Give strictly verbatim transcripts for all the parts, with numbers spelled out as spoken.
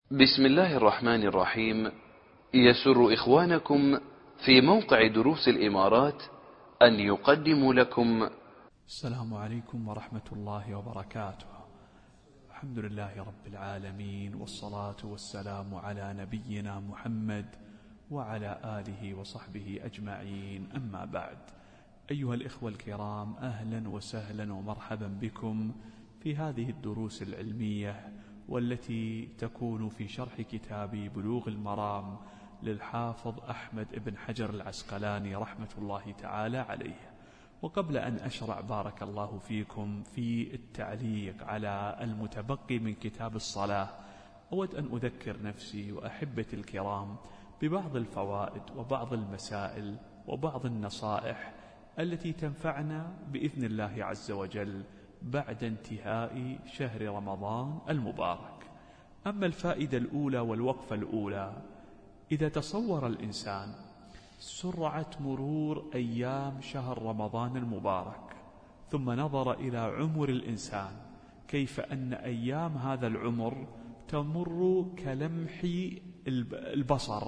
بسم الله الرحمن الرحيم. يسر إخوانكم في موقع دروس الإمارات أن يقدموا لكم. السلام عليكم ورحمة الله وبركاته. الحمد لله رب العالمين، والصلاة والسلام على نبينا محمد وعلى آله وصحبه أجمعين، أما بعد. أيها الإخوة الكرام، أهلا وسهلا ومرحبا بكم في هذه الدروس العلمية، والتي تكون في شرح كتاب بلوغ المرام للحافظ أحمد بن حجر العسقلاني رحمة الله تعالى عليه. وقبل أن أشرع بارك الله فيكم في التعليق على المتبقي من كتاب الصلاة، أود أن أذكر نفسي وأحبتي الكرام ببعض الفوائد وبعض المسائل وبعض النصائح التي تنفعنا بإذن الله عز وجل بعد انتهاء شهر رمضان المبارك. أما الفائدة الأولى والوقفة الأولى، إذا تصور الإنسان سرعة مرور أيام شهر رمضان المبارك، ثم نظر إلى عمر الإنسان، كيف أن أيام هذا العمر تمر كلمح البصر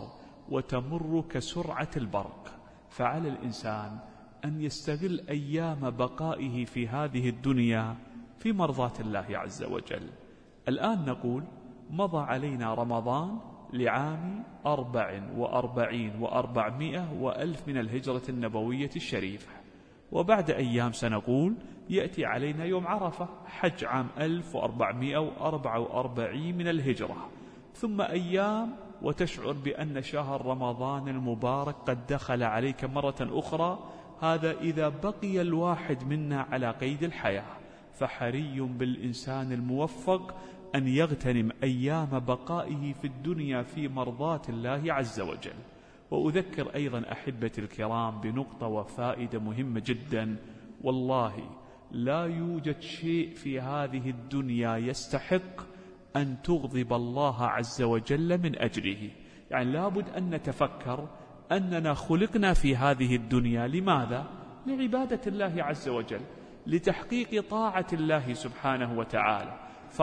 وتمر كسرعة البرق، فعلى الإنسان أن يستغل أيام بقائه في هذه الدنيا في مرضاة الله عز وجل. الآن نقول مضى علينا رمضان لعام أربع وأربعين وأربعمائة وألف من الهجرة النبوية الشريفة، وبعد أيام سنقول يأتي علينا يوم عرفة حج عام ألف وأربعمائة وأربعة وأربعين من الهجرة، ثم أيام وتشعر بأن شهر رمضان المبارك قد دخل عليك مرة أخرى. هذا إذا بقي الواحد منا على قيد الحياة، فحري بالإنسان الموفق أن يغتنم أيام بقائه في الدنيا في مرضاة الله عز وجل. وأذكر أيضا أحبتي الكرام بنقطة وفائدة مهمة جدا، والله لا يوجد شيء في هذه الدنيا يستحق أن تغضب الله عز وجل من أجله. يعني لابد أن نتفكر أننا خلقنا في هذه الدنيا لماذا؟ لعبادة الله عز وجل، لتحقيق طاعة الله سبحانه وتعالى،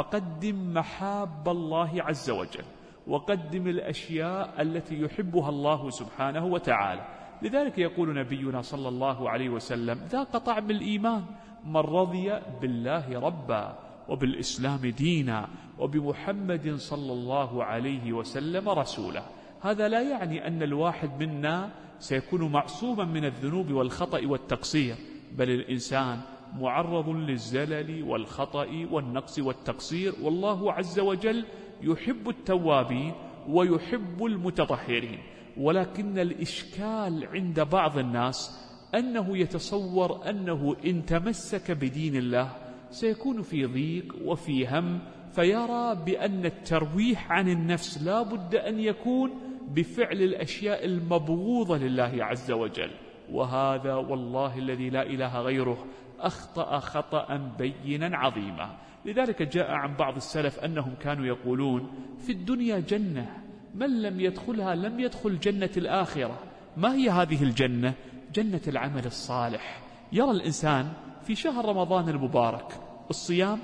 فقدم محاب الله عز وجل، وقدم الأشياء التي يحبها الله سبحانه وتعالى. لذلك يقول نبينا صلى الله عليه وسلم: ذاق طعم الإيمان من رضي بالله ربا وبالإسلام دينا وبمحمد صلى الله عليه وسلم رسولا. هذا لا يعني أن الواحد منا سيكون معصوما من الذنوب والخطأ والتقصير، بل الإنسان معرض للزلل والخطأ والنقص والتقصير، والله عز وجل يحب التوابين ويحب المتطهرين. ولكن الإشكال عند بعض الناس أنه يتصور أنه إن تمسك بدين الله سيكون في ضيق وفي هم، فيرى بأن الترويح عن النفس لا بد أن يكون بفعل الأشياء المبغوضة لله عز وجل، وهذا والله الذي لا إله غيره أخطأ خطأ بينا عظيما. لذلك جاء عن بعض السلف أنهم كانوا يقولون: في الدنيا جنة، من لم يدخلها لم يدخل جنة الآخرة. ما هي هذه الجنة؟ جنة العمل الصالح. يرى الإنسان في شهر رمضان المبارك الصيام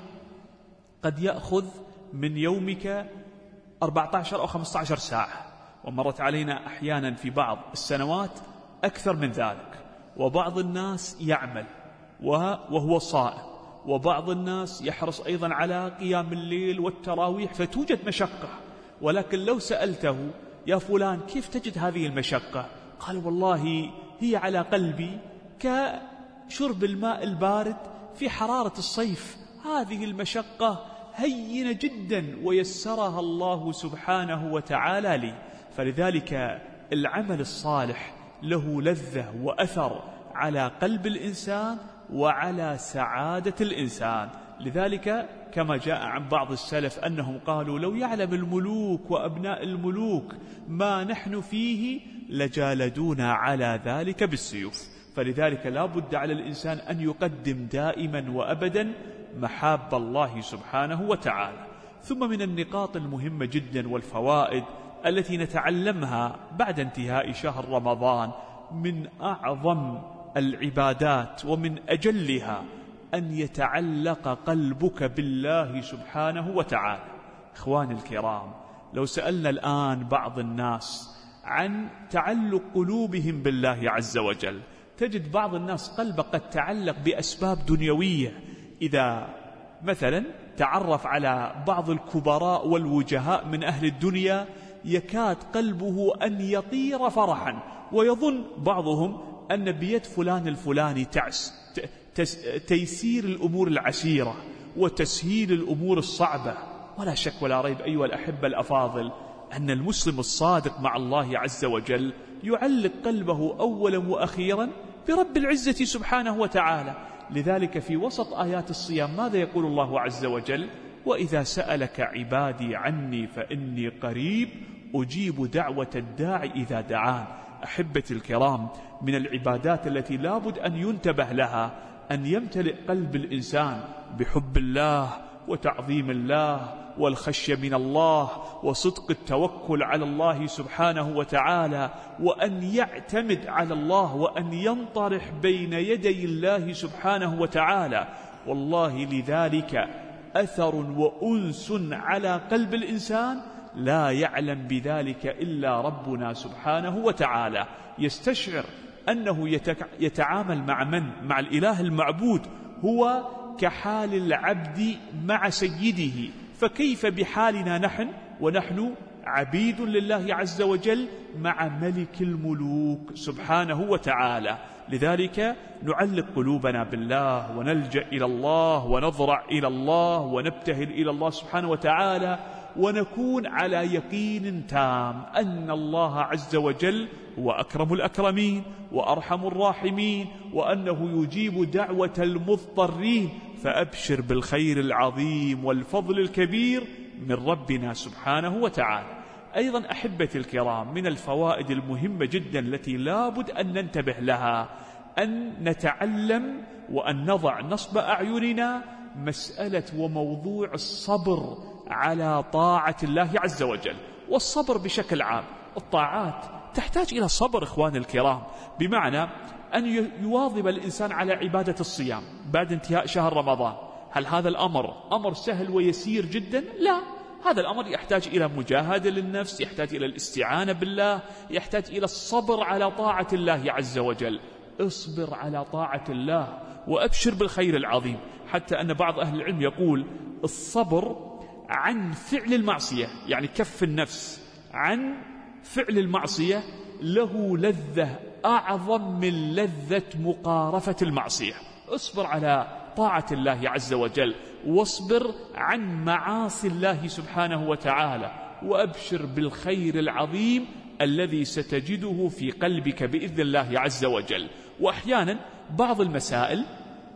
قد يأخذ من يومك أربعة عشر أو خمسة عشر ساعة، ومرت علينا أحيانا في بعض السنوات أكثر من ذلك. وبعض الناس يعمل وهو صائم، وبعض الناس يحرص أيضا على قيام الليل والتراويح، فتوجد مشقة. ولكن لو سألته: يا فلان كيف تجد هذه المشقة؟ قال: والله هي على قلبي كشرب الماء البارد في حرارة الصيف. هذه المشقة هينة جدا ويسرها الله سبحانه وتعالى لي. فلذلك العمل الصالح له لذة وأثر على قلب الإنسان وعلى سعادة الإنسان. لذلك كما جاء عن بعض السلف أنهم قالوا: لو يعلم الملوك وأبناء الملوك ما نحن فيه لجالدونا على ذلك بالسيوف. فلذلك لا بد على الإنسان أن يقدم دائما وأبدا محاب الله سبحانه وتعالى. ثم من النقاط المهمة جدا والفوائد التي نتعلمها بعد انتهاء شهر رمضان من أعظم العبادات ومن أجلها أن يتعلق قلبك بالله سبحانه وتعالى. إخواني الكرام، لو سألنا الآن بعض الناس عن تعلق قلوبهم بالله عز وجل، تجد بعض الناس قلبه قد تعلق بأسباب دنيوية. إذا مثلا تعرف على بعض الكبراء والوجهاء من أهل الدنيا يكاد قلبه أن يطير فرحا، ويظن بعضهم أن بيد فلان الفلاني تعس تيسير الأمور العسيرة وتسهيل الأمور الصعبة. ولا شك ولا ريب أيها الأحبة الأفاضل أن المسلم الصادق مع الله عز وجل يعلق قلبه أولا وأخيرا برب العزة سبحانه وتعالى. لذلك في وسط آيات الصيام ماذا يقول الله عز وجل؟ وإذا سألك عبادي عني فإني قريب أجيب دعوة الداعي إذا دعان. أحبتي الكرام، من العبادات التي لابد أن ينتبه لها أن يمتلئ قلب الإنسان بحب الله وتعظيم الله والخشية من الله وصدق التوكل على الله سبحانه وتعالى، وأن يعتمد على الله وأن ينطرح بين يدي الله سبحانه وتعالى. والله لذلك أثر وأنس على قلب الإنسان لا يعلم بذلك إلا ربنا سبحانه وتعالى. يستشعر أنه يتعامل مع من؟ مع الإله المعبود، هو كحال العبد مع سيده، فكيف بحالنا نحن ونحن عبيد لله عز وجل مع ملك الملوك سبحانه وتعالى. لذلك نعلق قلوبنا بالله ونلجأ إلى الله ونضرع إلى الله ونبتهل إلى الله سبحانه وتعالى، ونكون على يقين تام أن الله عز وجل هو أكرم الأكرمين وأرحم الراحمين، وأنه يجيب دعوة المضطرين. فأبشر بالخير العظيم والفضل الكبير من ربنا سبحانه وتعالى. أيضا أحبتي الكرام، من الفوائد المهمة جدا التي لابد أن ننتبه لها أن نتعلم وأن نضع نصب أعيننا مسألة وموضوع الصبر على طاعة الله عز وجل. والصبر بشكل عام، الطاعات تحتاج إلى صبر إخواني الكرام، بمعنى أن يواظب الإنسان على عبادة الصيام بعد انتهاء شهر رمضان. هل هذا الأمر أمر سهل ويسير جدا؟ لا، هذا الأمر يحتاج إلى مجاهدة للنفس، يحتاج إلى الاستعانة بالله، يحتاج إلى الصبر على طاعة الله عز وجل. اصبر على طاعة الله وأبشر بالخير العظيم. حتى أن بعض أهل العلم يقول الصبر عن فعل المعصية، يعني كف النفس عن فعل المعصية، له لذة أعظم من لذة مقارفة المعصية. اصبر على طاعة الله عز وجل، واصبر عن معاصي الله سبحانه وتعالى، وأبشر بالخير العظيم الذي ستجده في قلبك بإذن الله عز وجل. وأحيانا بعض المسائل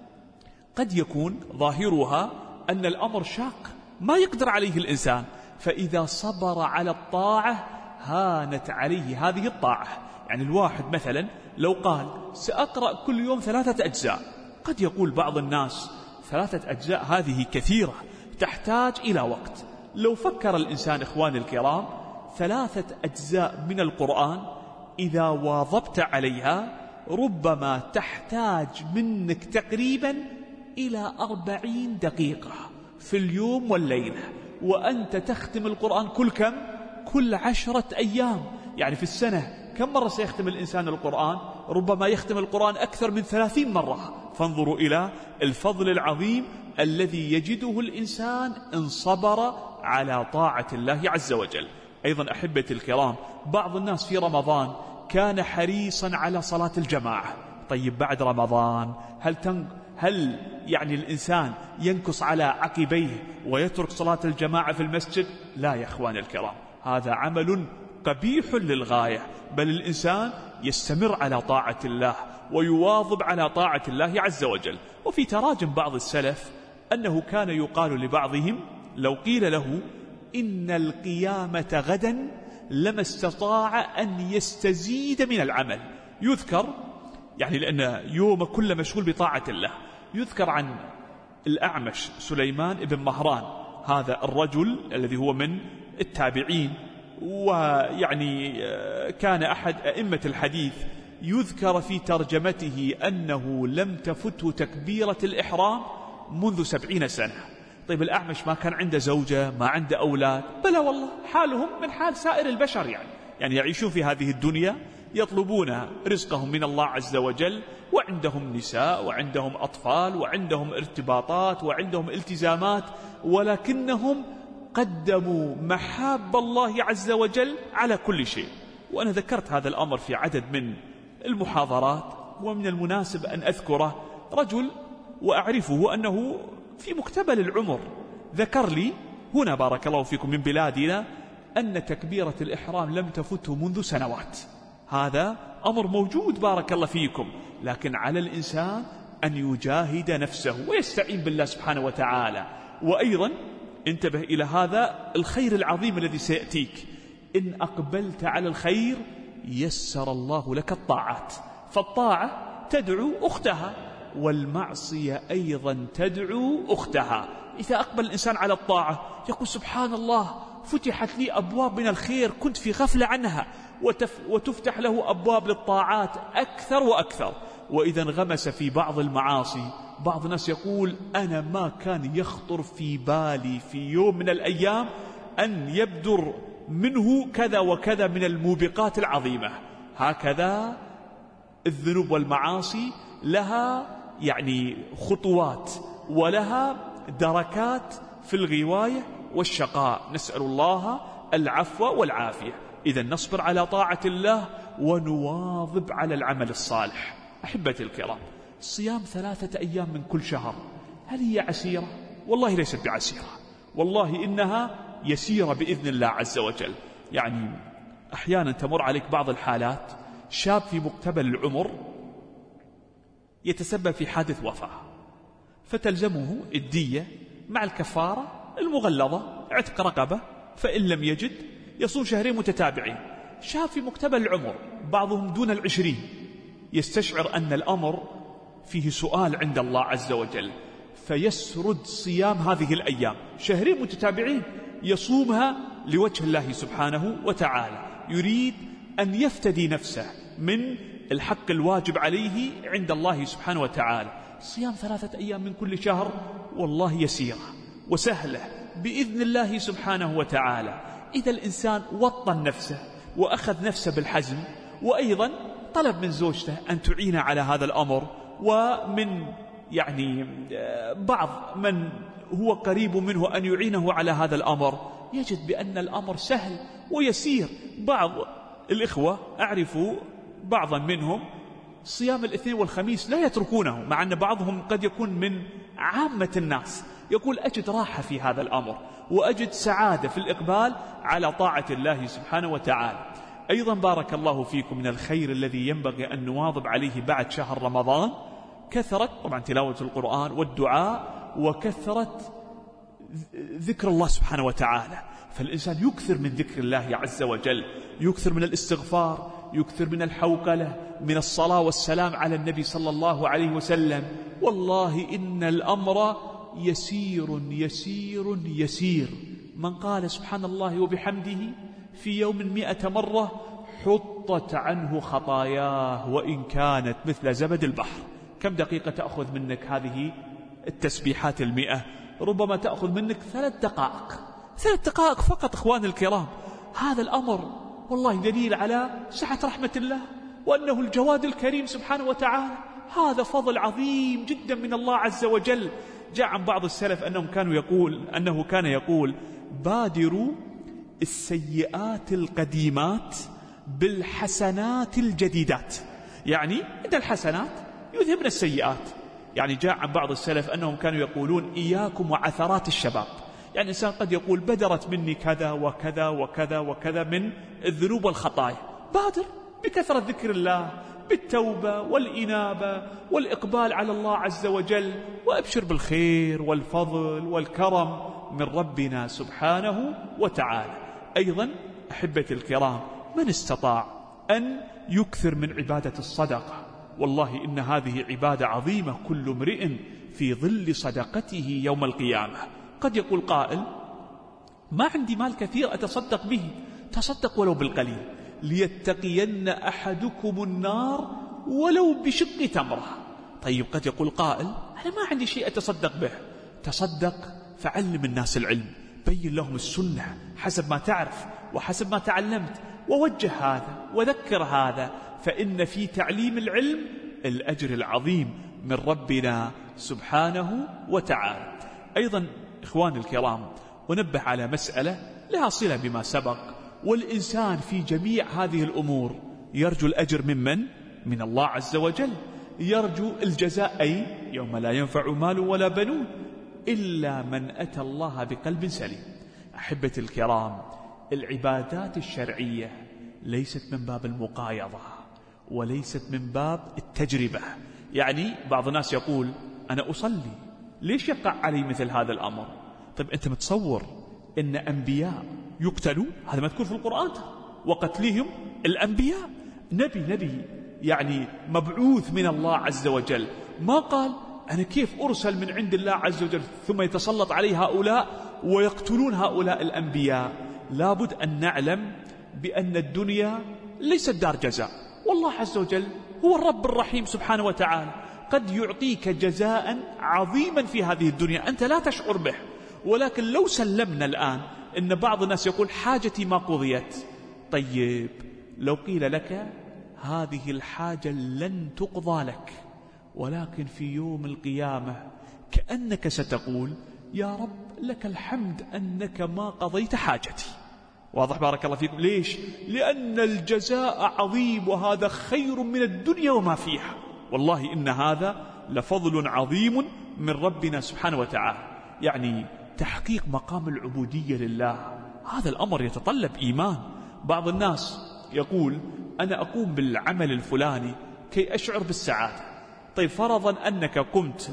قد يكون ظاهرها أن الأمر شاق ما يقدر عليه الإنسان، فإذا صبر على الطاعة هانت عليه هذه الطاعة. يعني الواحد مثلا لو قال سأقرأ كل يوم ثلاثة أجزاء، قد يقول بعض الناس ثلاثة أجزاء هذه كثيرة تحتاج إلى وقت. لو فكر الإنسان إخواني الكرام، ثلاثة أجزاء من القرآن إذا واظبت عليها ربما تحتاج منك تقريبا إلى أربعين دقيقة في اليوم والليلة، وأنت تختم القرآن كل كم؟ كل عشرة أيام. يعني في السنة كم مرة سيختم الإنسان القرآن؟ ربما يختم القرآن أكثر من ثلاثين مرة. فانظروا إلى الفضل العظيم الذي يجده الإنسان إن صبر على طاعة الله عز وجل. أيضا أحبتي الكرام، بعض الناس في رمضان كان حريصا على صلاة الجماعة. طيب بعد رمضان هل تن... هل يعني الإنسان ينكص على عقبيه ويترك صلاة الجماعة في المسجد؟ لا يا أخوان الكرام، هذا عمل قبيح للغاية، بل الإنسان يستمر على طاعة الله ويواظب على طاعة الله عز وجل. وفي تراجم بعض السلف أنه كان يقال لبعضهم لو قيل له إن القيامة غدا لما استطاع أن يستزيد من العمل. يذكر يعني لأن يوم كله مشغول بطاعة الله. يذكر عن الأعمش سليمان بن مهران، هذا الرجل الذي هو من التابعين، ويعني كان أحد أئمة الحديث. يذكر في ترجمته أنه لم تفته تكبيرة الإحرام منذ سبعين سنة. طيب الأعمش ما كان عنده زوجة، ما عنده أولاد؟ بلى والله، حالهم من حال سائر البشر، يعني يعني يعيشون في هذه الدنيا، يطلبون رزقهم من الله عز وجل، وعندهم نساء وعندهم أطفال وعندهم ارتباطات وعندهم التزامات، ولكنهم قدموا محاب الله عز وجل على كل شيء. وأنا ذكرت هذا الأمر في عدد من المحاضرات، ومن المناسب أن أذكره. رجل وأعرفه أنه في مقتبل العمر ذكر لي هنا بارك الله فيكم من بلادنا أن تكبيرة الإحرام لم تفته منذ سنوات. هذا أمر موجود بارك الله فيكم، لكن على الإنسان أن يجاهد نفسه ويستعين بالله سبحانه وتعالى. وأيضا انتبه إلى هذا الخير العظيم الذي سيأتيك. إن أقبلت على الخير يسر الله لك الطاعات، فالطاعة تدعو أختها، والمعصية أيضا تدعو أختها. إذا أقبل الإنسان على الطاعة يقول سبحان الله، فتحت لي أبواب من الخير كنت في غفلة عنها، وتف وتفتح له أبواب للطاعات أكثر وأكثر. وإذا انغمس في بعض المعاصي، بعض الناس يقول أنا ما كان يخطر في بالي في يوم من الأيام أن يبدر منه كذا وكذا من الموبقات العظيمة. هكذا الذنوب والمعاصي لها يعني خطوات ولها دركات في الغواية والشقاء، نسأل الله العفو والعافية. إذا نصبر على طاعة الله ونواظب على العمل الصالح. أحبتي الكرام، صيام ثلاثة أيام من كل شهر هل هي عسيرة؟ والله ليست بعسيرة، والله إنها يسيرة بإذن الله عز وجل. يعني أحيانا تمر عليك بعض الحالات، شاب في مقتبل العمر يتسبب في حادث وفاة، فتلزمه الدية مع الكفارة المغلظة، عتق رقبة، فإن لم يجد يصوم شهرين متتابعين. شاب في مقتبل العمر، بعضهم دون العشرين، يستشعر أن الأمر فيه سؤال عند الله عز وجل، فيسرد صيام هذه الأيام شهرين متتابعين، يصومها لوجه الله سبحانه وتعالى، يريد أن يفتدي نفسه من الحق الواجب عليه عند الله سبحانه وتعالى. صيام ثلاثة أيام من كل شهر والله يسيرة وسهلة بإذن الله سبحانه وتعالى، إذا الإنسان وطن نفسه وأخذ نفسه بالحزم، وأيضا طلب من زوجته أن تعين على هذا الأمر، ومن يعني بعض من هو قريب منه أن يعينه على هذا الأمر، يجد بأن الأمر سهل ويسير. بعض الإخوة أعرف بعضا منهم صيام الاثنين والخميس لا يتركونه، مع أن بعضهم قد يكون من عامة الناس، يقول أجد راحة في هذا الأمر وأجد سعادة في الإقبال على طاعة الله سبحانه وتعالى. أيضا بارك الله فيكم من الخير الذي ينبغي أن نواظب عليه بعد شهر رمضان كثرة طبعا تلاوة القرآن والدعاء، وكثرة ذكر الله سبحانه وتعالى. فالإنسان يكثر من ذكر الله عز وجل، يكثر من الاستغفار، يكثر من الحوقلة، من الصلاة والسلام على النبي صلى الله عليه وسلم. والله إن الأمر يسير يسير يسير. من قال سبحان الله وبحمده في يوم مئة مرة حطت عنه خطاياه وإن كانت مثل زبد البحر. كم دقيقة تأخذ منك هذه التسبيحات المئة؟ ربما تأخذ منك ثلاث دقائق، ثلاث دقائق فقط. إخواني الكرام، هذا الأمر والله دليل على سعة رحمة الله، وأنه الجواد الكريم سبحانه وتعالى. هذا فضل عظيم جدا من الله عز وجل. جاء عن بعض السلف أنهم كانوا يقول أنه كان يقول بادروا السيئات القديمات بالحسنات الجديدات، يعني إن الحسنات يذهبن السيئات. يعني جاء عن بعض السلف أنهم كانوا يقولون إياكم وعثرات الشباب، يعني إنسان قد يقول بدرت مني كذا وكذا وكذا وكذا من الذنوب والخطايا، بادر بكثرة ذكر الله، بالتوبة والإنابة والإقبال على الله عز وجل، وأبشر بالخير والفضل والكرم من ربنا سبحانه وتعالى. أيضا أحبتي الكرام، من استطاع أن يكثر من عبادة الصدقة، والله إن هذه عبادة عظيمة، كل امرئ في ظل صدقته يوم القيامة. قد يقول قائل ما عندي مال كثير أتصدق به، تصدق ولو بالقليل، ليتقين أحدكم النار ولو بشق تمرة. طيب قد يقول قائل أنا ما عندي شيء أتصدق به، تصدق فعلم الناس العلم، بين لهم السنة حسب ما تعرف وحسب ما تعلمت، ووجه هذا وذكر هذا، فإن في تعليم العلم الأجر العظيم من ربنا سبحانه وتعالى. أيضا إخواني الكرام، ونبه على مسألة لها صلة بما سبق، والإنسان في جميع هذه الأمور يرجو الأجر ممن؟ من الله عز وجل، يرجو الجزاء، أي يوم لا ينفع مال ولا بنون إلا من أتى الله بقلب سليم. أحبة الكرام، العبادات الشرعية ليست من باب المقايضة وليست من باب التجربة. يعني بعض الناس يقول أنا أصلي، ليش يقع علي مثل هذا الأمر؟ طيب أنت متصور إن أنبياء يقتلوا؟ هذا مذكور في القرآن، وقتلهم الأنبياء. نبي نبي يعني مبعوث من الله عز وجل، ما قال أنا كيف أرسل من عند الله عز وجل ثم يتسلط علي هؤلاء ويقتلون هؤلاء الأنبياء. لابد أن نعلم بأن الدنيا ليست دار جزاء، والله عز وجل هو الرب الرحيم سبحانه وتعالى، قد يعطيك جزاء عظيما في هذه الدنيا أنت لا تشعر به. ولكن لو سلمنا الآن إن بعض الناس يقول حاجتي ما قضيت، طيب لو قيل لك هذه الحاجة لن تقضى لك، ولكن في يوم القيامة كأنك ستقول يا رب لك الحمد أنك ما قضيت حاجتي. واضح بارك الله فيكم؟ ليش؟ لأن الجزاء عظيم، وهذا خير من الدنيا وما فيها. والله إن هذا لفضل عظيم من ربنا سبحانه وتعالى. يعني تحقيق مقام العبودية لله، هذا الأمر يتطلب إيمان. بعض الناس يقول أنا أقوم بالعمل الفلاني كي أشعر بالسعادة. طيب فرضا أنك قمت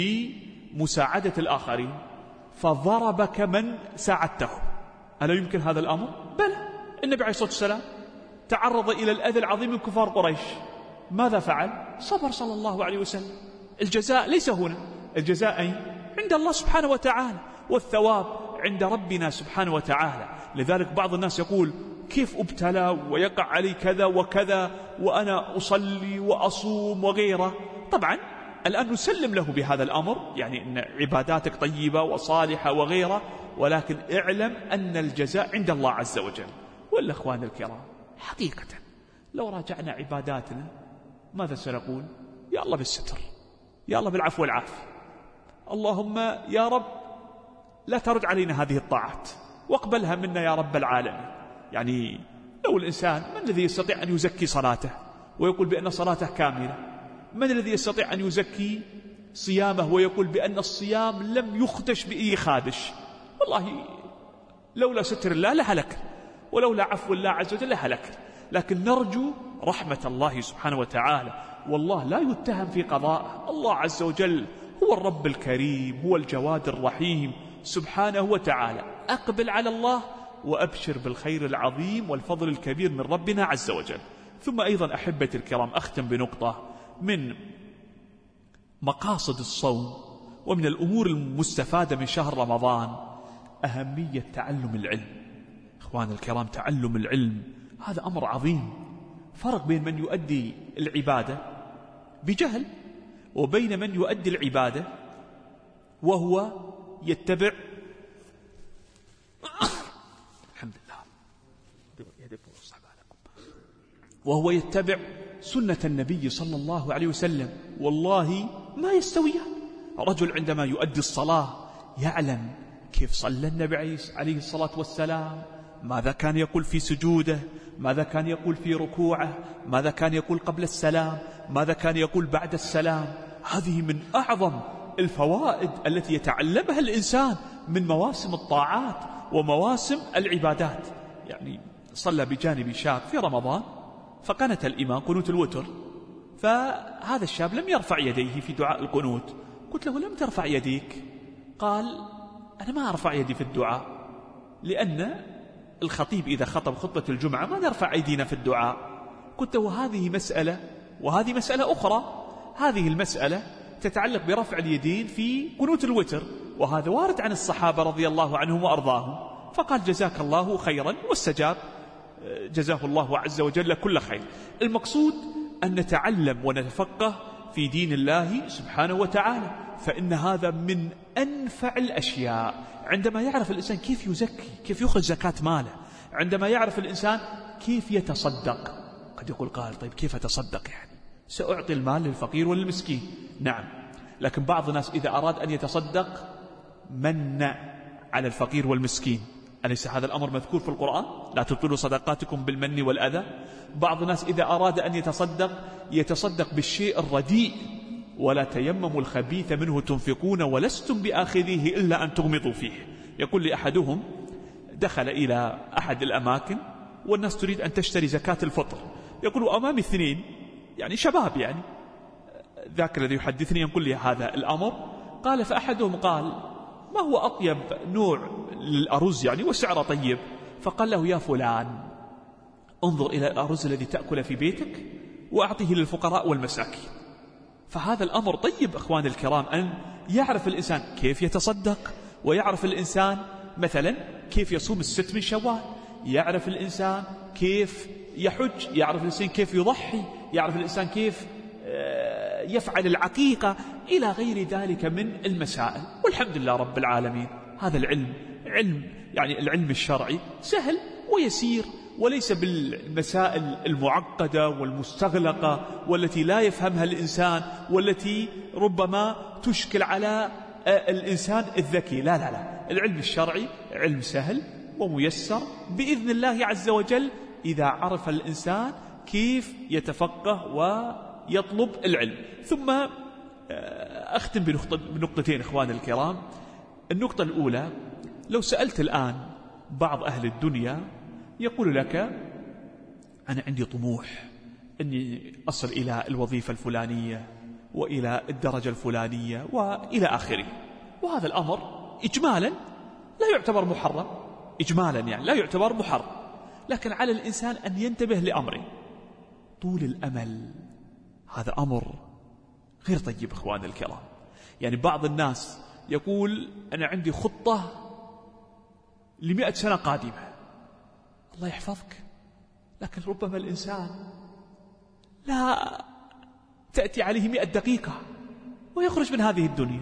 بمساعدة الآخرين فضربك من ساعدته، ألا يمكن هذا الأمر؟ بلى. النبي عليه الصلاة والسلام تعرض إلى الأذى العظيم من كفار قريش، ماذا فعل؟ صبر صلى الله عليه وسلم. الجزاء ليس هنا، الجزاء أين؟ عند الله سبحانه وتعالى، والثواب عند ربنا سبحانه وتعالى. لذلك بعض الناس يقول كيف أبتلى ويقع علي كذا وكذا وأنا أصلي وأصوم وغيره. طبعا الآن نسلم له بهذا الأمر، يعني أن عباداتك طيبة وصالحة وغيره، ولكن اعلم أن الجزاء عند الله عز وجل. والأخوان الكرام، حقيقة لو راجعنا عباداتنا ماذا سنقول؟ يا الله بالستر، يا الله بالعفو والعافية، اللهم يا رب لا ترد علينا هذه الطاعات واقبلها منا يا رب العالمين. يعني لو الإنسان، من الذي يستطيع أن يزكي صلاته ويقول بأن صلاته كاملة؟ من الذي يستطيع أن يزكي صيامه ويقول بأن الصيام لم يخدش بأي خادش؟ والله لولا ستر الله لهلك، ولولا عفو الله عز وجل لهلك. لكن نرجو رحمة الله سبحانه وتعالى، والله لا يتهم في قضاءه. الله عز وجل هو الرب الكريم، هو الجواد الرحيم سبحانه وتعالى. أقبل على الله وأبشر بالخير العظيم والفضل الكبير من ربنا عز وجل. ثم أيضا أحبتي الكرام، أختم بنقطة من مقاصد الصوم ومن الأمور المستفادة من شهر رمضان، أهمية تعلم العلم. إخوان الكرام، تعلم العلم هذا أمر عظيم. فرق بين من يؤدي العبادة بجهل وبين من يؤدي العبادة وهو يتبع الحمد لله وهو يتبع سنة النبي صلى الله عليه وسلم. والله ما يستويان. رجل عندما يؤدي الصلاة يعلم كيف صلى النبي عليه الصلاة والسلام، ماذا كان يقول في سجوده، ماذا كان يقول في ركوعه، ماذا كان يقول قبل السلام، ماذا كان يقول بعد السلام. هذه من أعظم الفوائد التي يتعلمها الإنسان من مواسم الطاعات ومواسم العبادات. يعني صلى بجانب شاب في رمضان فقنت الإمام قنوت الوتر، فهذا الشاب لم يرفع يديه في دعاء القنوت. قلت له لم ترفع يديك؟ قال أنا ما أرفع يدي في الدعاء، لأن الخطيب إذا خطب خطبة الجمعة ما نرفع أيدينا في الدعاء. قلت له هذه مسألة وهذه مسألة أخرى. هذه المسألة تتعلق برفع اليدين في قنوت الوتر، وهذا وارد عن الصحابة رضي الله عنهم وأرضاهم. فقال جزاك الله خيرا، واستجاب جزاه الله عز وجل كل خير. المقصود أن نتعلم ونتفقه في دين الله سبحانه وتعالى، فإن هذا من أنفع الأشياء. عندما يعرف الإنسان كيف يزكي، كيف يخرج زكاة ماله، عندما يعرف الإنسان كيف يتصدق. قد يقول قال طيب كيف أتصدق؟ يعني سأعطي المال للفقير والمسكين. نعم، لكن بعض الناس إذا أراد أن يتصدق من على الفقير والمسكين. أليس هذا الأمر مذكور في القرآن؟ لا تبطلوا صدقاتكم بالمن والأذى. بعض الناس إذا أراد أن يتصدق يتصدق بالشيء الرديء، ولا تيمموا الخبيث منه تنفقون ولستم بآخذيه إلا أن تغمضوا فيه. يقول لي أحدهم دخل إلى أحد الأماكن والناس تريد أن تشتري زكاة الفطر، يقول أمامي اثنين يعني شباب، يعني ذاك الذي يحدثني يقول لي هذا الأمر. قال فأحدهم قال ما هو أطيب نوع للأرز يعني وسعره طيب؟ فقال له يا فلان انظر إلى الأرز الذي تأكل في بيتك وأعطيه للفقراء والمساكين. فهذا الأمر طيب أخواني الكرام، أن يعرف الإنسان كيف يتصدق، ويعرف الإنسان مثلا كيف يصوم الست من شوال، يعرف الإنسان كيف يحج، يعرف الإنسان كيف يضحي، يعرف الإنسان كيف يفعل العقيقة إلى غير ذلك من المسائل. والحمد لله رب العالمين هذا العلم علم يعني العلم الشرعي سهل ويسير، وليس بالمسائل المعقدة والمستغلقة والتي لا يفهمها الإنسان، والتي ربما تشكل على الإنسان الذكي. لا لا لا، العلم الشرعي علم سهل وميسر بإذن الله عز وجل إذا عرف الإنسان كيف يتفقه ويطلب العلم. ثم أختم بنقطتين إخواني الكرام. النقطة الأولى، لو سألت الآن بعض أهل الدنيا يقول لك أنا عندي طموح أني أصل إلى الوظيفة الفلانية وإلى الدرجة الفلانية وإلى آخره، وهذا الأمر إجمالا لا يعتبر محرم، إجمالا يعني لا يعتبر محرم، لكن على الإنسان أن ينتبه لأمره. طول الأمل هذا أمر غير طيب إخواني الكرام. يعني بعض الناس يقول أنا عندي خطة لمئة سنة قادمة، الله يحفظك، لكن ربما الإنسان لا تأتي عليه مئة دقيقة ويخرج من هذه الدنيا.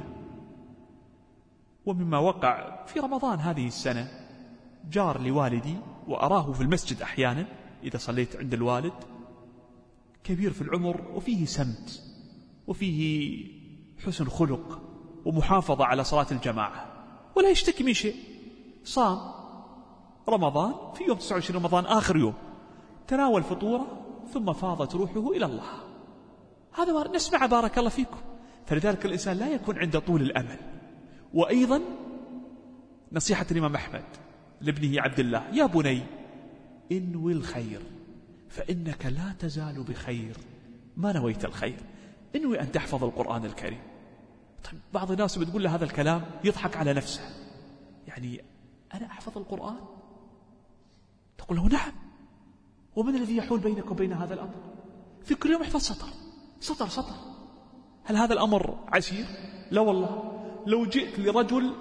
ومما وقع في رمضان هذه السنة، جار لوالدي وأراه في المسجد أحيانا إذا صليت عند الوالد، كبير في العمر وفيه سمت وفيه حسن خلق ومحافظة على صلاة الجماعة ولا يشتكي من شيء. صام رمضان في يوم تسعة وعشرين رمضان آخر يوم، تناول فطورة ثم فاضت روحه إلى الله. هذا ما نسمع بارك الله فيكم. فلذلك الإنسان لا يكون عنده طول الأمل. وأيضا نصيحة الإمام أحمد لابنه عبد الله، يا بني انوي الخير فإنك لا تزال بخير ما نويت الخير. انوي أن تحفظ القرآن الكريم. طيب بعض الناس بتقول له هذا الكلام يضحك على نفسه، يعني أنا أحفظ القرآن؟ تقول له نعم، ومن الذي يحول بينك وبين هذا الأمر؟ في كل يوم احفظ سطر سطر سطر. هل هذا الأمر عسير؟ لا والله. لو جئت لرجل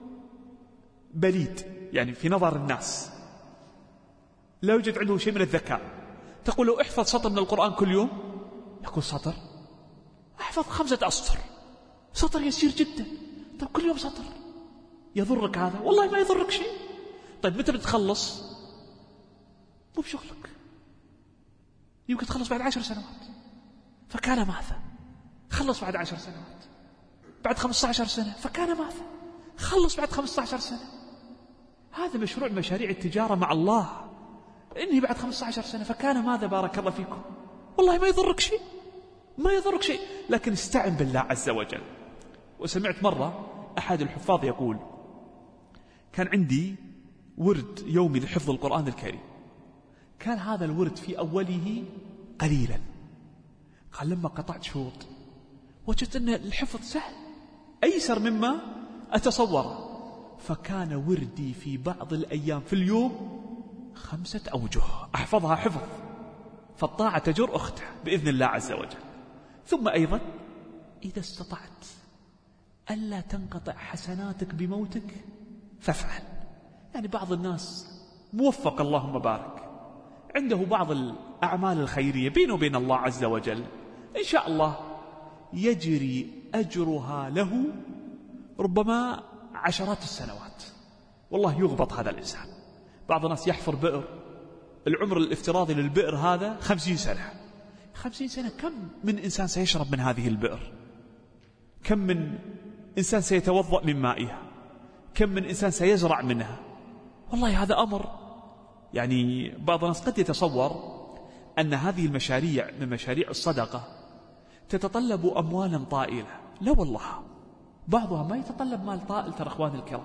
بليد يعني في نظر الناس لا يوجد عنده شيء من الذكاء، تقول له احفظ سطر من القرآن كل يوم، يقول سطر؟ احفظ خمسة أسطر، سطر يسير جدا. طيب كل يوم سطر، يضرك هذا؟ والله ما يضرك شيء. طيب متى بتخلص؟ مو بشغلك، يمكن تخلص بعد عشر سنوات. فكان ماذا؟ خلص بعد عشر سنوات، بعد خمسة عشر سنة فكان ماذا؟ خلص بعد خمسة عشر سنة. هذا مشروع مشاريع التجارة مع الله، إني بعد خمسة عشر سنة فكان ماذا؟ بارك الله فيكم. والله ما يضرك شيء، ما يضرك شيء، لكن استعن بالله عز وجل. وسمعت مرة أحد الحفاظ يقول كان عندي ورد يومي لحفظ القرآن الكريم، كان هذا الورد في أوله قليلا، قال لما قطعت شوط وجدت أن الحفظ سهل أيسر مما أتصوره، فكان وردي في بعض الأيام في اليوم خمسة أوجه أحفظها حفظ. فالطاعة تجر أختها بإذن الله عز وجل. ثم أيضا إذا استطعت ألا تنقطع حسناتك بموتك فافعل. يعني بعض الناس موفق اللهم بارك، عنده بعض الأعمال الخيرية بينه وبين الله عز وجل، إن شاء الله يجري أجرها له ربما عشرات السنوات. والله يغبط هذا الإنسان. بعض الناس يحفر بئر، العمر الافتراضي للبئر هذا خمسين سنة. خمسين سنة كم من إنسان سيشرب من هذه البئر؟ كم من إنسان سيتوضأ من مائها؟ كم من إنسان سيزرع منها؟ والله هذا أمر يعني بعض الناس قد يتصور أن هذه المشاريع من مشاريع الصدقة تتطلب أموالا طائلة. لا والله، بعضها ما يتطلب مال طائل ترى أخوان الكرام،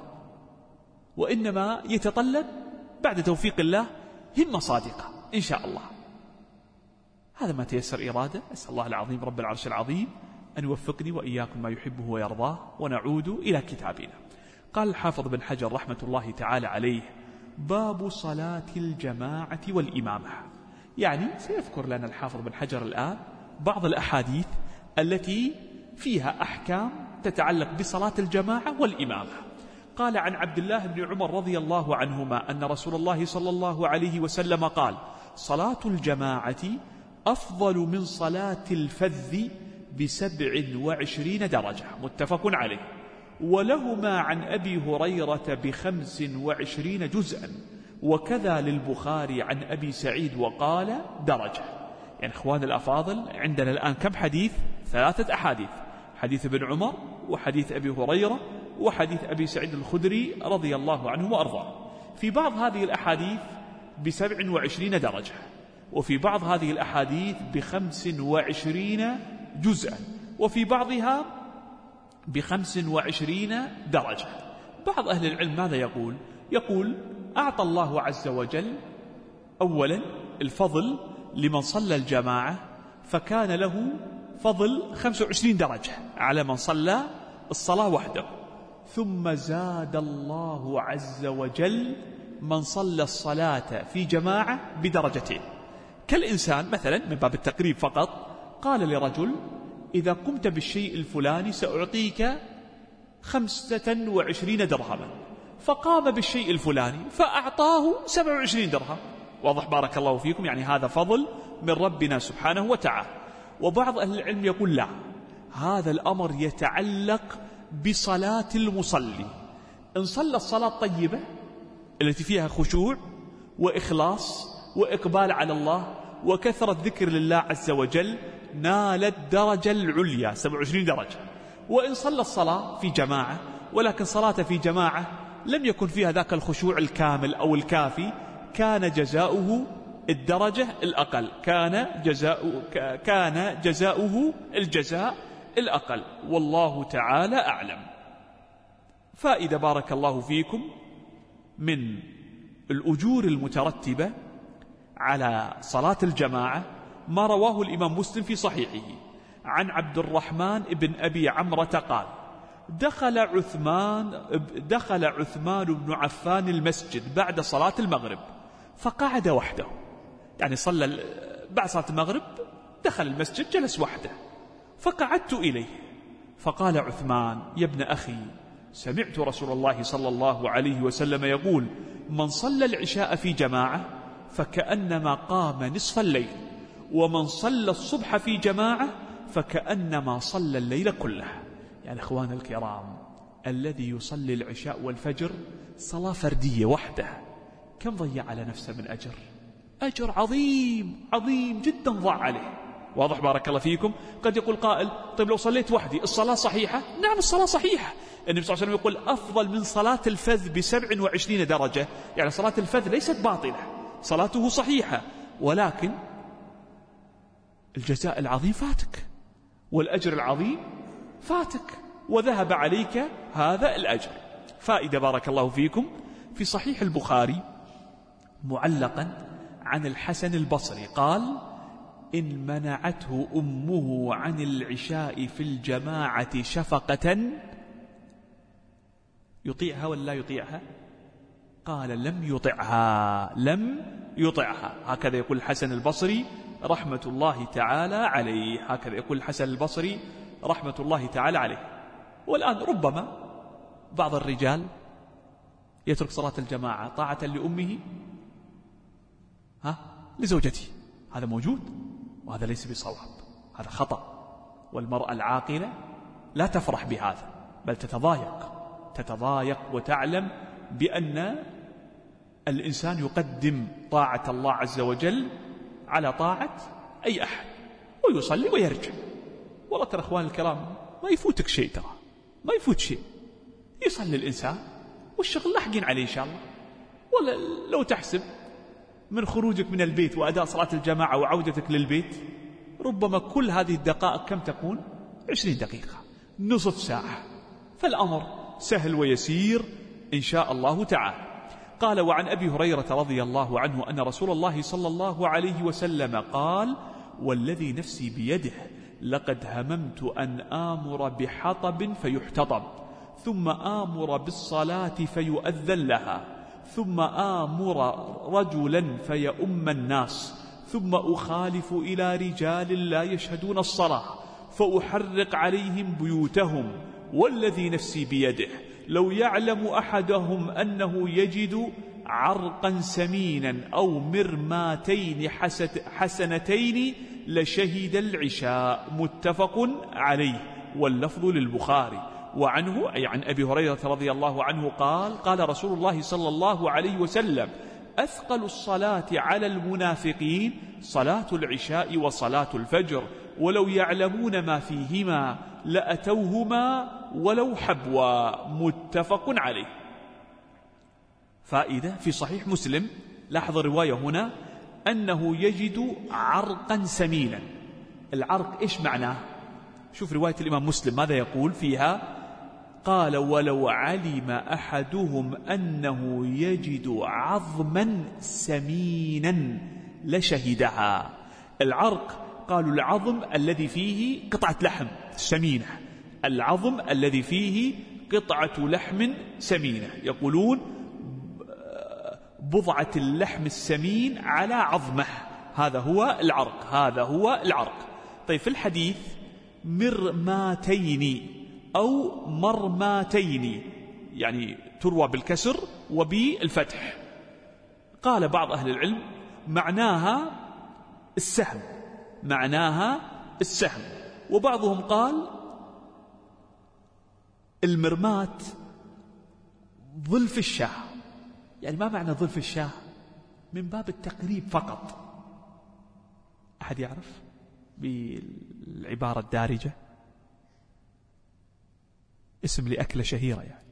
وإنما يتطلب بعد توفيق الله همة صادقة إن شاء الله. هذا ما تيسر إرادة. أسأل الله العظيم رب العرش العظيم أن يوفقني وإياكم ما يحبه ويرضاه. ونعود إلى كتابنا. قال الحافظ بن حجر رحمة الله تعالى عليه: باب صلاة الجماعة والإمامة. يعني سيذكر لنا الحافظ بن حجر الآن بعض الأحاديث التي فيها أحكام تتعلق بصلاة الجماعة والإمامة. قال: عن عبد الله بن عمر رضي الله عنهما أن رسول الله صلى الله عليه وسلم قال: صلاة الجماعة أفضل من صلاة الفذ بسبع وعشرين درجة. متفق عليه. ولهما عن أبي هريرة بخمس وعشرين جزءا، وكذا للبخاري عن أبي سعيد وقال درجة. يعني إخوان الأفاضل، عندنا الآن كم حديث؟ ثلاثة أحاديث: حديث ابن عمر، وحديث أبي هريرة، وحديث أبي سعيد الخدري رضي الله عنه وأرضاه. في بعض هذه الأحاديث بسبع وعشرين درجة، وفي بعض هذه الأحاديث بخمس وعشرين جزءا، وفي بعضها بخمس وعشرين درجة. بعض أهل العلم ماذا يقول؟ يقول: أعطى الله عز وجل أولا الفضل لمن صلى الجماعة، فكان له فضل خمس وعشرين درجة على من صلى الصلاة وحده. ثم زاد الله عز وجل من صلى الصلاة في جماعة بدرجتين. كالإنسان مثلا من باب التقريب فقط قال لرجل: إذا قمت بالشيء الفلاني سأعطيك خمسة وعشرين درهما، فقام بالشيء الفلاني فأعطاه سبع وعشرين درهم. واضح بارك الله فيكم؟ يعني هذا فضل من ربنا سبحانه وتعالى. وبعض أهل العلم يقول: لا، هذا الأمر يتعلق بصلاة المصلي. إن صلى الصلاة طيبة التي فيها خشوع وإخلاص وإقبال على الله وكثرة ذكر لله عز وجل، نال الدرجة العليا سبع وعشرين درجة. وإن صلى الصلاة في جماعة ولكن صلاة في جماعة لم يكن فيها ذاك الخشوع الكامل أو الكافي، كان جزاؤه الدرجة الأقل، كان جزاؤه كان جزاؤه الجزاء الأقل. والله تعالى أعلم. فائدة بارك الله فيكم من الأجور المترتبة على صلاة الجماعة ما رواه الإمام مسلم في صحيحه عن عبد الرحمن بن أبي عمرة قال: دخل عثمان دخل عثمان بن عفان المسجد بعد صلاة المغرب فقعد وحده. يعني صلى بعد صلاة المغرب دخل المسجد جلس وحده، فقعدت إليه فقال عثمان: يا ابن أخي، سمعت رسول الله صلى الله عليه وسلم يقول: من صلى العشاء في جماعة فكأنما قام نصف الليل، ومن صلى الصبح في جماعة فكأنما صلى الليل كله. يعني إخوان الكرام، الذي يصلي العشاء والفجر صلاة فردية وحده كم ضيع على نفسه من أجر؟ أجر عظيم عظيم جدا ضاع عليه. واضح بارك الله فيكم؟ قد يقول قائل: طيب لو صليت وحدي الصلاة صحيحة؟ نعم الصلاة صحيحة. النبي صلى الله عليه وسلم يقول: أفضل من صلاة الفذ بسبع وعشرين درجة. يعني صلاة الفذ ليست باطلة، صلاته صحيحة، ولكن الجزاء العظيم فاتك، والأجر العظيم فاتك، وذهب عليك هذا الأجر. فائدة بارك الله فيكم في صحيح البخاري معلقا عن الحسن البصري قال: إن منعته أمه عن العشاء في الجماعة شفقة، يطيعها ولا لا يطيعها؟ قال: لم يطعها لم يطعها. هكذا يقول الحسن البصري رحمة الله تعالى عليه. هكذا يقول الحسن البصري رحمة الله تعالى عليه. والآن ربما بعض الرجال يترك صلاة الجماعة طاعة لأمه ها لزوجته، هذا موجود، وهذا ليس بصواب، هذا خطأ. والمرأة العاقلة لا تفرح بهذا، بل تتضايق تتضايق وتعلم بأن الإنسان يقدم طاعة الله عز وجل على طاعة أي أحد، ويصلي ويرجع. والله ترى أخوان الكرام ما يفوتك شيء، ترى ما يفوت شيء. يصلي الإنسان والشغل لاحقين عليه إن شاء الله. ولا لو تحسب من خروجك من البيت وأداء صلاة الجماعة وعودتك للبيت، ربما كل هذه الدقائق كم تكون؟ عشرين دقيقة، نصف ساعة. فالأمر سهل ويسير إن شاء الله تعالى. قال: وعن أبي هريرة رضي الله عنه أن رسول الله صلى الله عليه وسلم قال: والذي نفسي بيده لقد هممت أن آمر بحطب فيحتطب، ثم آمر بالصلاة فيؤذن لها، ثم آمر رجلا فيؤم الناس، ثم أخالف إلى رجال لا يشهدون الصلاة فأحرق عليهم بيوتهم، والذي نفسي بيده لو يعلم أحدهم أنه يجد عرقا سمينا أو مرماتين حسنتين لشهد العشاء. متفق عليه، واللفظ للبخاري. وعنه أي عن أبي هريرة رضي الله عنه قال: قال رسول الله صلى الله عليه وسلم: أثقل الصلاة على المنافقين صلاة العشاء وصلاة الفجر، ولو يعلمون ما فيهما لأتوهما ولو حبوا. متفق عليه. فائدة في صحيح مسلم، لاحظ الرواية هنا، أنه يجد عرقا سمينا. العرق إيش معناه؟ شوف رواية الإمام مسلم ماذا يقول فيها. قال: ولو علم أحدهم أنه يجد عظما سمينا لشهدها. العرق قالوا العظم الذي فيه قطعة لحم سمينة، العظم الذي فيه قطعة لحم سمينة، يقولون بضعة اللحم السمين على عظمه، هذا هو العرق، هذا هو العرق. طيب في الحديث مرماتين أو مرماتين، يعني تروى بالكسر وبالفتح. قال بعض أهل العلم معناها السهم، معناها السهم. وبعضهم قال المرمات ظلف الشاه. يعني ما معنى ظلف الشاه؟ من باب التقريب فقط. أحد يعرف بالعبارة الدارجة؟ اسم لأكلة شهيرة، يعني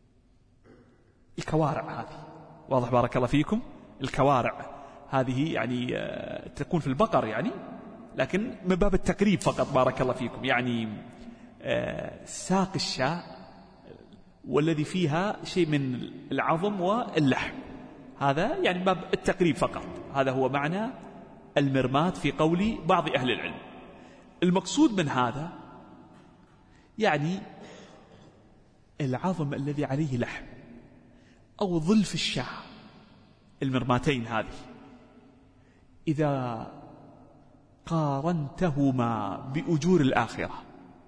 الكوارع هذه. واضح بارك الله فيكم؟ الكوارع هذه يعني تكون في البقر، يعني لكن من باب التقريب فقط بارك الله فيكم. يعني ساق الشاة والذي فيها شيء من العظم واللحم، هذا يعني باب التقريب فقط. هذا هو معنى المرمات في قول بعض أهل العلم. المقصود من هذا يعني العظم الذي عليه لحم أو ظلف الشاة، المرماتين هذه إذا قارنتهما بأجور الآخرة،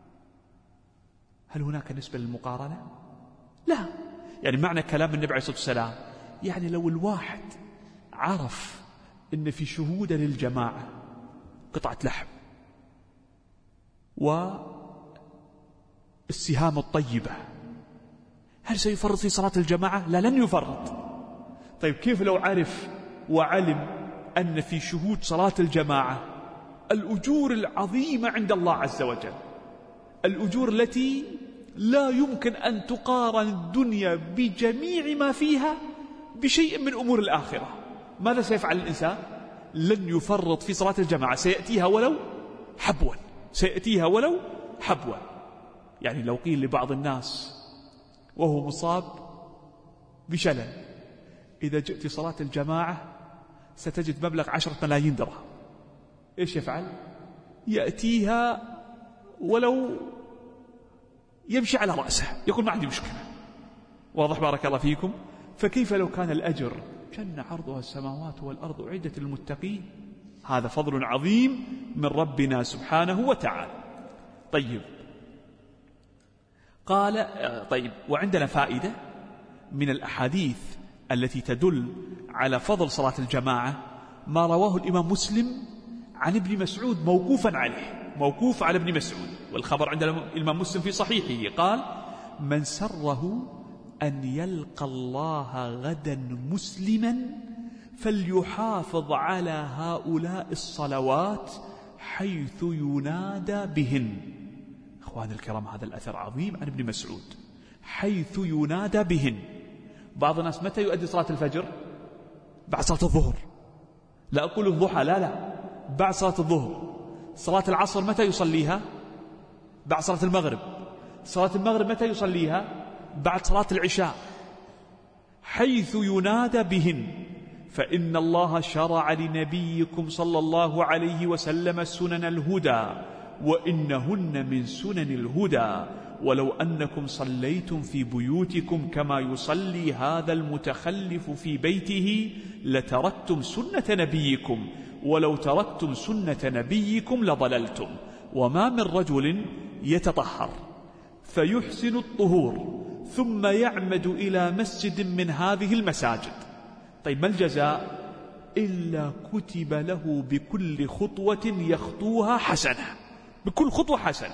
هل هناك نسبة للمقارنة؟ لا. يعني معنى كلام النبي عليه الصلاة والسلام، يعني لو الواحد عرف إن في شهود للجماعة قطعة لحم والسهام الطيبة، هل سيفرط في صلاة الجماعة؟ لا، لن يفرط. طيب كيف لو عرف وعلم أن في شهود صلاة الجماعة الأجور العظيمة عند الله عز وجل، الأجور التي لا يمكن أن تقارن الدنيا بجميع ما فيها بشيء من أمور الآخرة، ماذا سيفعل الإنسان؟ لن يفرط في صلاة الجماعة، سيأتيها ولو حبوا، سيأتيها ولو حبوا. يعني لو قيل لبعض الناس وهو مصاب بشلل: إذا جئت صلاة الجماعة ستجد مبلغ عشرة ملايين درهم، إيش يفعل؟ يأتيها ولو يمشي على رأسه، يقول ما عندي مشكلة. واضح بارك الله فيكم؟ فكيف لو كان الأجر جنة عرضها السماوات والأرض أعدت للمتقين؟ هذا فضل عظيم من ربنا سبحانه وتعالى. طيب قال طيب وعندنا فائدة من الأحاديث التي تدل على فضل صلاة الجماعة، ما رواه الإمام مسلم عن ابن مسعود موقوفا عليه، موقوف على ابن مسعود، والخبر عند الإمام مسلم في صحيحه قال: من سره أن يلقى الله غدا مسلما فليحافظ على هؤلاء الصلوات حيث ينادى بهن. أخواني الكرام، هذا الأثر عظيم عن ابن مسعود، حيث ينادى بهن. بعض الناس متى يؤدي صلاة الفجر؟ بعد صلاة الظهر. لا أقول الضحى، لا لا، بعد صلاة الظهر. صلاة العصر متى يصليها؟ بعد صلاة المغرب. صلاة المغرب متى يصليها؟ بعد صلاة العشاء. حيث ينادى بهن، فإن الله شرع لنبيكم صلى الله عليه وسلم سنن الهدى، وإنهن من سنن الهدى، ولو أنكم صليتم في بيوتكم كما يصلي هذا المتخلف في بيته لتركتم سنة نبيكم، ولو تركتم سنة نبيكم لضللتم. وما من رجل يتطهر فيحسن الطهور ثم يعمد إلى مسجد من هذه المساجد، طيب ما الجزاء؟ إلا كتب له بكل خطوة يخطوها حسنة، بكل خطوة حسنة،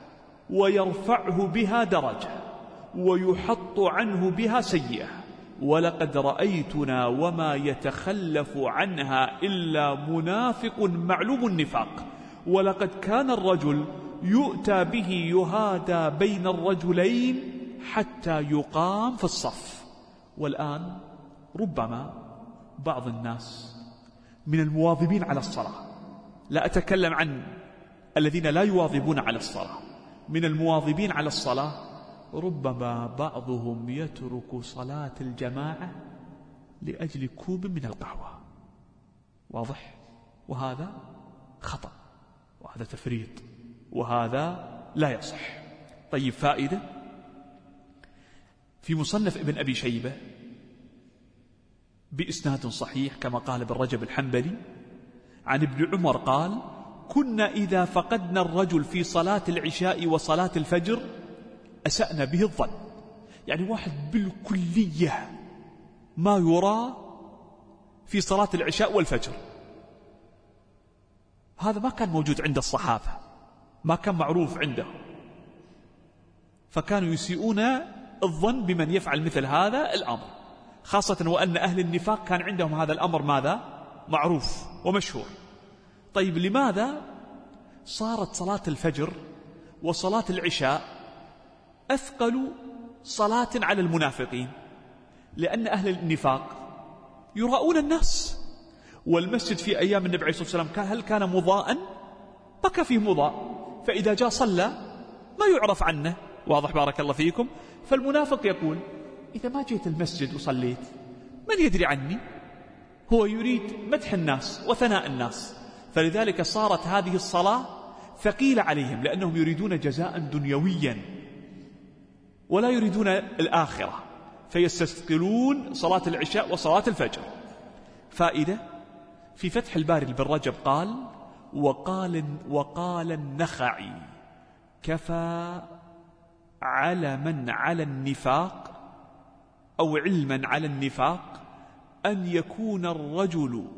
ويرفعه بها درجة، ويحط عنه بها سيئة. ولقد رأيتنا وما يتخلف عنها إلا منافق معلوم النفاق، ولقد كان الرجل يؤتى به يهادى بين الرجلين حتى يقام في الصف. والآن ربما بعض الناس من المواظبين على الصلاة، لا أتكلم عن الذين لا يواظبون على الصلاة، من المواظبين على الصلاة ربما بعضهم يترك صلاة الجماعة لأجل كوب من القهوة. واضح؟ وهذا خطأ، وهذا تفريط، وهذا لا يصح. طيب، فائدة في مصنف ابن أبي شيبة بإسناد صحيح كما قال ابن رجب الحنبلي عن ابن عمر قال: كنا إذا فقدنا الرجل في صلاة العشاء وصلاة الفجر أسأنا به الظن. يعني واحد بالكلية ما يرى في صلاة العشاء والفجر، هذا ما كان موجود عند الصحابة، ما كان معروف عندهم، فكانوا يسيئون الظن بمن يفعل مثل هذا الأمر، خاصة وأن أهل النفاق كان عندهم هذا الأمر ماذا؟ معروف ومشهور. طيب، لماذا صارت صلاة الفجر وصلاة العشاء أثقل صلاة على المنافقين؟ لأن أهل النفاق يراؤون الناس، والمسجد في أيام النبي عليه الصلاة والسلام كان هل كان مضاءً؟ ما كان فيه مضاء، فإذا جاء صلى ما يعرف عنه. واضح؟ بارك الله فيكم. فالمنافق يقول: إذا ما جيت المسجد وصليت من يدري عني؟ هو يريد مدح الناس وثناء الناس، فلذلك صارت هذه الصلاة ثقيلة عليهم، لأنهم يريدون جزاء دنيويا ولا يريدون الآخرة، فيستثقلون صلاة العشاء وصلاة الفجر. فائدة في فتح الباري لابن رجب قال: وقال, وقال النخعي: كفى علما على النفاق أو علما على النفاق أن يكون الرجل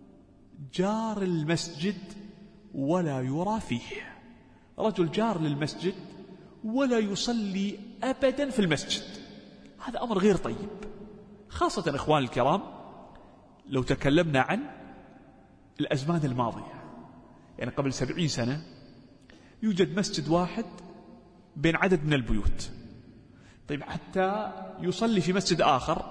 جار المسجد ولا يرى فيه. رجل جار للمسجد ولا يصلي أبدا في المسجد، هذا أمر غير طيب، خاصة إخوان الكرام لو تكلمنا عن الأزمان الماضية. يعني قبل سبعين سنة يوجد مسجد واحد بين عدد من البيوت، طيب حتى يصلي في مسجد آخر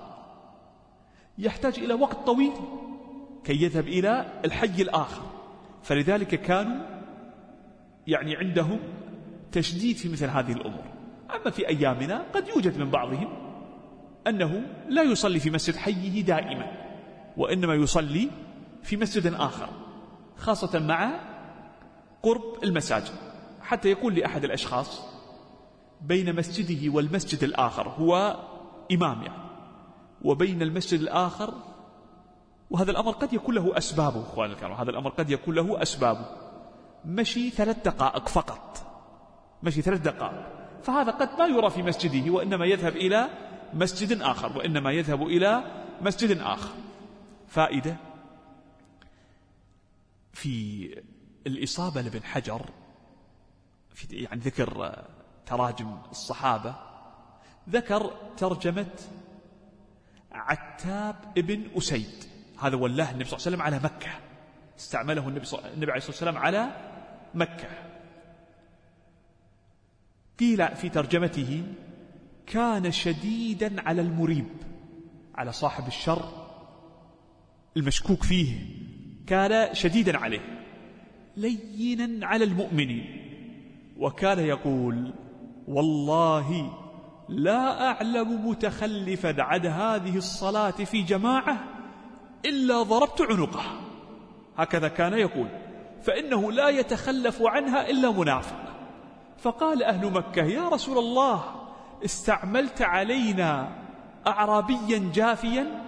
يحتاج إلى وقت طويل كي يذهب إلى الحي الآخر، فلذلك كانوا يعني عندهم تشديد في مثل هذه الأمور. أما في أيامنا قد يوجد من بعضهم أنه لا يصلي في مسجد حيه دائما، وإنما يصلي في مسجد آخر، خاصة مع قرب المساجد، حتى يقول لأحد الأشخاص بين مسجده والمسجد الآخر، هو إمام يعني، وبين المسجد الآخر، وهذا الأمر قد يكون له أسبابه أخوان الكرام، هذا الأمر قد يكون له أسبابه، مشي ثلاث دقائق فقط، مشي ثلاث دقائق، فهذا قد ما يرى في مسجده، وإنما يذهب إلى مسجد آخر، وإنما يذهب إلى مسجد آخر. فائدة في الإصابة لابن حجر في يعني ذكر تراجم الصحابة، ذكر ترجمة عتاب ابن أسيد، هذا ولاه النبي صلى الله عليه وسلم على مكة، استعمله النبي, صلى... النبي عليه الصلاة والسلام على مكة. قيل في ترجمته: كان شديدا على المريب، على صاحب الشر المشكوك فيه، كان شديدا عليه، لينا على المؤمنين، وكان يقول: والله لا أعلم متخلفا عن هذه الصلاة في جماعة إلا ضربت عنقه. هكذا كان يقول، فإنه لا يتخلف عنها إلا منافق. فقال أهل مكة: يا رسول الله، استعملت علينا أعرابيا جافيا؟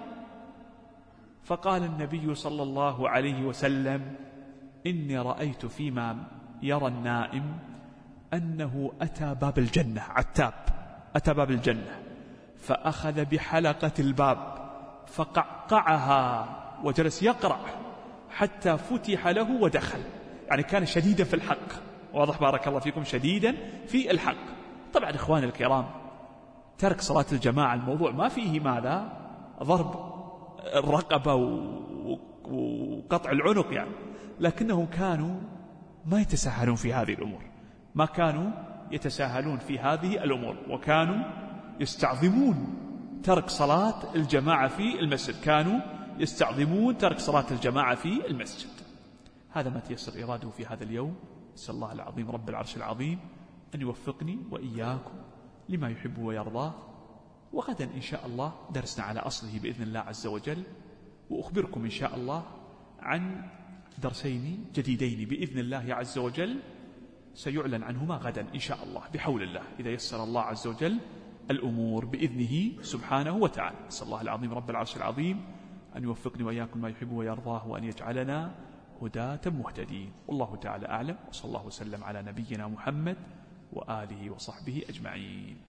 فقال النبي صلى الله عليه وسلم: إني رأيت فيما يرى النائم أنه أتى باب الجنة، عتاب أتى باب الجنة، فأخذ بحلقة الباب فقعقعها وجلس يقرأ حتى فتح له ودخل. يعني كان شديدا في الحق، واضح بارك الله فيكم، شديدا في الحق. طبعا إخواني الكرام، ترك صلاة الجماعة الموضوع ما فيه ماذا؟ ضرب الرقبة وقطع العنق يعني، لكنهم كانوا ما يتساهلون في هذه الأمور، ما كانوا يتساهلون في هذه الأمور، وكانوا يستعظمون ترك صلاة الجماعة في المسجد، كانوا يستعظمون ترك صلاة الجماعة في المسجد. هذا ما تيسر إراده في هذا اليوم. أسأل الله العظيم رب العرش العظيم أن يوفقني وإياكم لما يحب ويرضاه. وغدا إن شاء الله درسنا على أصله بإذن الله عز وجل، وأخبركم إن شاء الله عن درسين جديدين بإذن الله عز وجل سيعلن عنهما غدا إن شاء الله بحول الله، إذا يسر الله عز وجل الأمور بإذنه سبحانه وتعالى. أسأل الله العظيم رب العرش العظيم أن يوفقني وإياكم ما يحب ويرضاه، وأن يجعلنا هداة مهتدين. والله تعالى أعلم، وصلى الله وسلم على نبينا محمد وآله وصحبه أجمعين.